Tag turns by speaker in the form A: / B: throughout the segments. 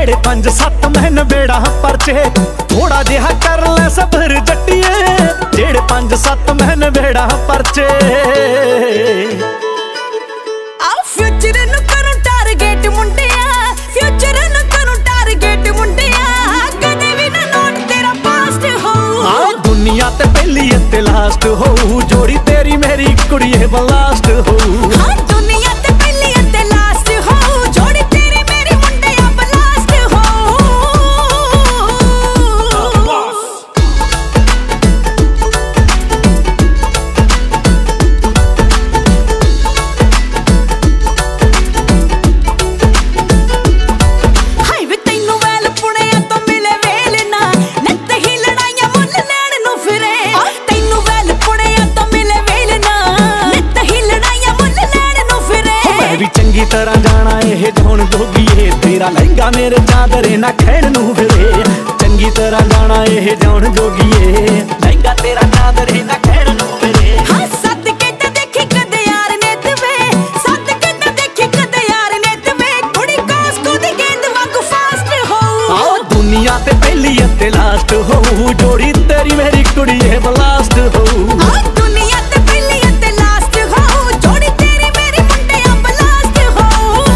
A: जेड़े 5-7 महीने बेड़ा परचे थोड़ा जिहा कर ले सफर जट्टिए जेड़े 5-7 महीने बेड़ा परचे
B: फ्यूचर नु करूं टारगेट मुंडिया फ्यूचर नु करूं टारगेट मुंडिया कदे भी ना नोट तेरा पास्ट हो
A: दुनिया ते पहली ते लास्ट हो जोड़ी तेरी मेरी कुड़ी है बलास्ट हो
B: दुनिया ते पहली ते लास्ट हो जोड़ी तेरी मेरी मुंडिया बलास्ट हो
A: चंगी तरह जाना ये जौन जोगिए तेरा लहंगा मेरे चादरे ना खैण नू फिरे चंगी तरह जाना ये जौन जोगिए लहंगा तेरा चादरे ना खैण नू फिरे
B: सद के ते देखी कदे यार ने तवे सद के ते देखी कदे यार ने तवे कुड़ी कास्को दी गेंद वांगू फास्ट हो
A: दुनिया ते पहली ते लास्ट हो जोड़ी तेरी मेरी कुड़ी है ब्लास्ट हो
B: दुनिया ते पहली ते लास्ट हो जोड़ी तेरी मेरी मुंडिया ब्लास्ट हो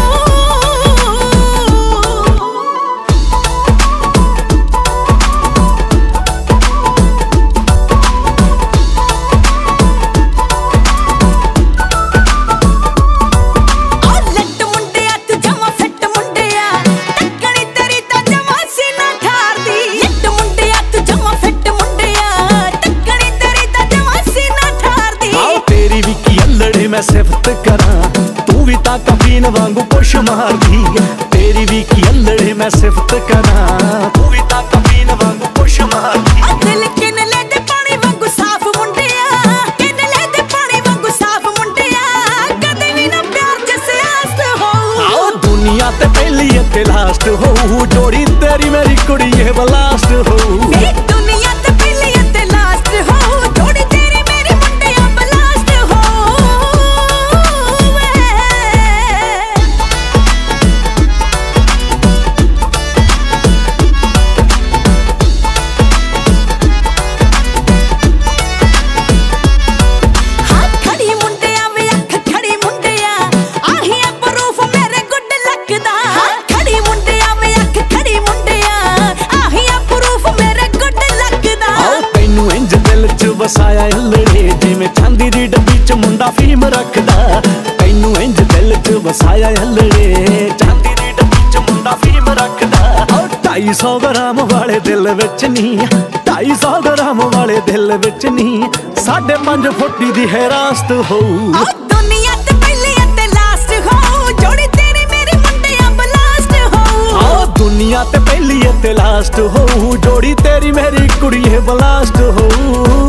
B: लट मुंडिया तू जमा फिट मुंडिया टक्कनी तेरी ता जमा सीना ठार दी लट मुंडिया तू जमा फिट मुंडिया टक्कनी तेरी ता जमा सीना ठार दी
A: तेरी भी की अल्लड़े मैं सिफत करा तू भी ता कफीन वांगू पुश मार दी तेरी भी की अल्लड़े मैं सिफत करा तू भी ता कफीन वांगू पुश मार दी
B: दिल किन ले दे पानी वांगू साफ मुंडिया किन ले दे पानी वांगू साफ मुंडिया कदे भी ना प्यार जैसे आस्त हो
A: दुनिया ते पहली ते लास्ट हो जोड़ी तेरी मेरी कुड़ी है ब्लास्ट हो
B: दुनिया ते पहली ते लास्ट हो जोड़ी तेरी मेरी मुंडिया ब्लास्ट हो खड़ी मुंडिया वे अख खड़ी मुंडिया आही प्रूफ मेरे गुड लक दा खड़ी मुंडिया वे अख खड़ी मुंडिया आही प्रूफ मेरे गुड लक दा
A: तैनू इंज दिल च वसाया अल्लड़े जिवें चांदी दी डब्बी च मुंडा फीम रखदा तैनू इंज दिल च वसाया अल्लड़े चांदी दी डब्बी च मुंडा फीम रखदा 250 ग्राम वाले दिल विच नी 250 ग्राम वाले दिल विच नी 5.5 फुट दी है रास्त हो
B: दुनिया ते पहली ते लास्ट हो जोड़ी तेरी मेरी मुंडिया ब्लास्ट हो
A: दुनिया ते पहली ते लास्ट हो जोड़ी तेरी मेरी कुड़ी है ब्लास्ट हो